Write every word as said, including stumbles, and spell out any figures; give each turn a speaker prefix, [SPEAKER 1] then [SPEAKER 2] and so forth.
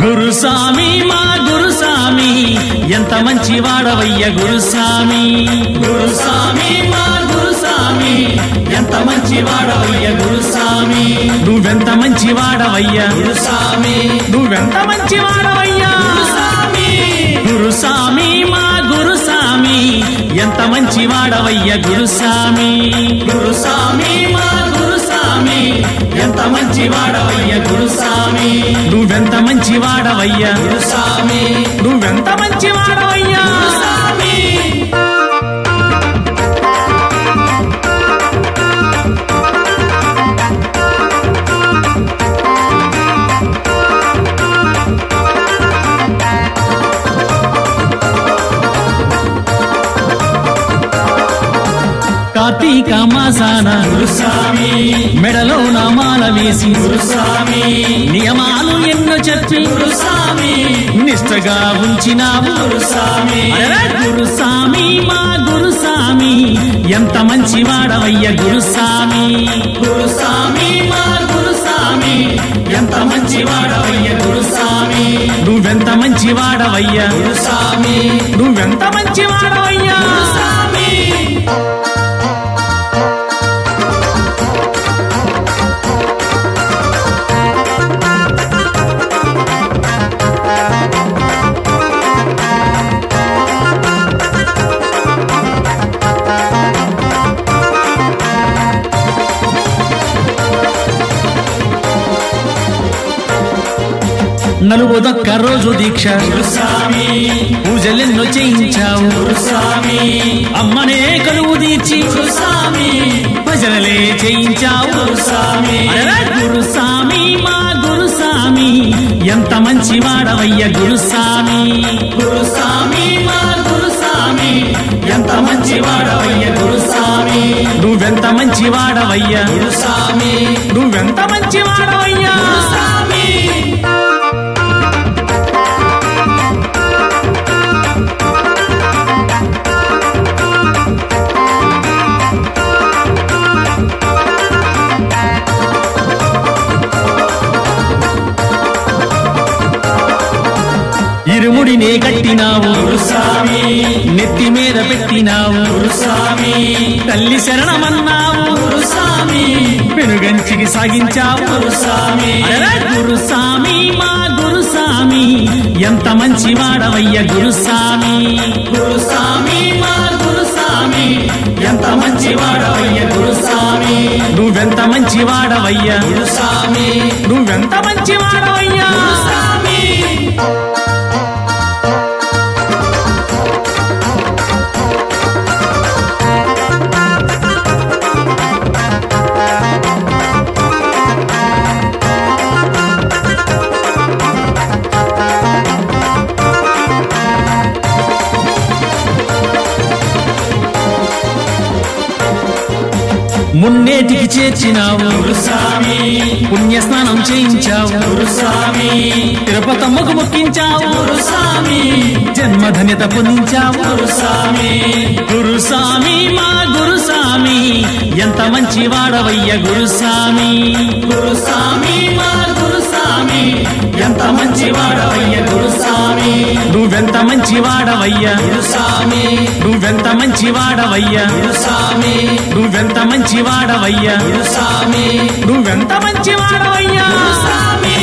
[SPEAKER 1] గురుస్వామి మా గురుస్వామి ఎంత మంచి వాడవయ్య గురుస్వామి గురుస్వామి మా గురుస్వామి ఎంత మంచి వాడవయ్య గురుస్వామి నువ్వెంత మంచి వాడవయ్య గురుస్వామి నువ్వెంత మంచి వాడవయ్య గురుస్వామి గురుస్వామి మా గురుస్వామి ఎంత మంచి వాడవయ్య గురుస్వామి గురుస్వామి మా గురుస్వామి ఎంత మంచి వాడవయ్య గురుస్వామి నువ్వెంత మంచి వాడవయ్య గురుస్వామి నువ్వెంత మంచి వాడవయ్య గురుస్వామి కార్తీక మాసాన గురుస్వామి మెడలో నామాల వేసి గురుస్వామి నియమాలు ఎన్నో చెప్పి గురుస్వామి నిష్టగా ఉంచినావు గురుస్వామి గురుస్వామి మా గురుస్వామి ఎంత మంచి వాడవయ్య గురుస్వామి గురుస్వామి మా గురుస్వామి ఎంత మంచి వాడవయ్య గురుస్వామి నువ్వెంత మంచి వాడవయ్య గురుస్వామి నువ్వెంత మంచి వాడవయ్య గురుస్వామి నలుగుదొక్క రోజు దీక్ష గురుస్వామి పూజలెన్నో చేయించావు గురుస్వామి అమ్మనే కలువు తీర్చి గురుస్వామి భజనలే చేయించావు గురుస్వామి గురుస్వామి మా గురుస్వామి ఎంత మంచి వాడవయ్య గురుస్వామి గురుస్వామి మా గురుస్వామి ఎంత మంచి వాడవయ్య గురుస్వామి నువ్వెంత మంచి వాడవయ్య గురుస్వామి నువ్వెంత మంచి వాడవయ్య గురుస్వామి ఇరుముడినే కట్టినావు గురుస్వామి నెత్తి మీద పెట్టినావు గురుస్వామి తల్లి శరణమన్నావు గురుస్వామి పెనుగంచికి సాగించావు గురుస్వామి గురుస్వామి మా గురుస్వామి ఎంత మంచి వాడవయ్య గురుస్వామి గురుస్వామి మా గురుస్వామి ఎంత మంచి వాడవయ్య గురుస్వామి నువ్వెంత మంచి వాడవయ్య గురుస్వామి నువ్వెంత మంచి వాడవయ్య గురుస్వామి మున్నేటికి చేర్చినావు గురుస్వామి పుణ్యస్నానం చేయించావు గురుస్వామి తిరుపతమ్మకు మొక్కించావు గురుస్వామి జన్మధన్యత పొందించావు గురుస్వామి గురుస్వామి మా గురుస్వామి ఎంత మంచి వాడవయ్య గురుస్వామి గురుస్వామి మా గురుస్వామి ఎంత మంచి వాడవయ్య గురుస్వామి నువ్వెంత మంచి వాడవయ్య గురుస్వామి నువ్వెంత మంచి వాడవయ్య గురుస్వామి నువ్వెంత మంచి వాడవయ్య గురుస్వామి నువ్వెంత మంచి వాడవయ్య గురుస్వామి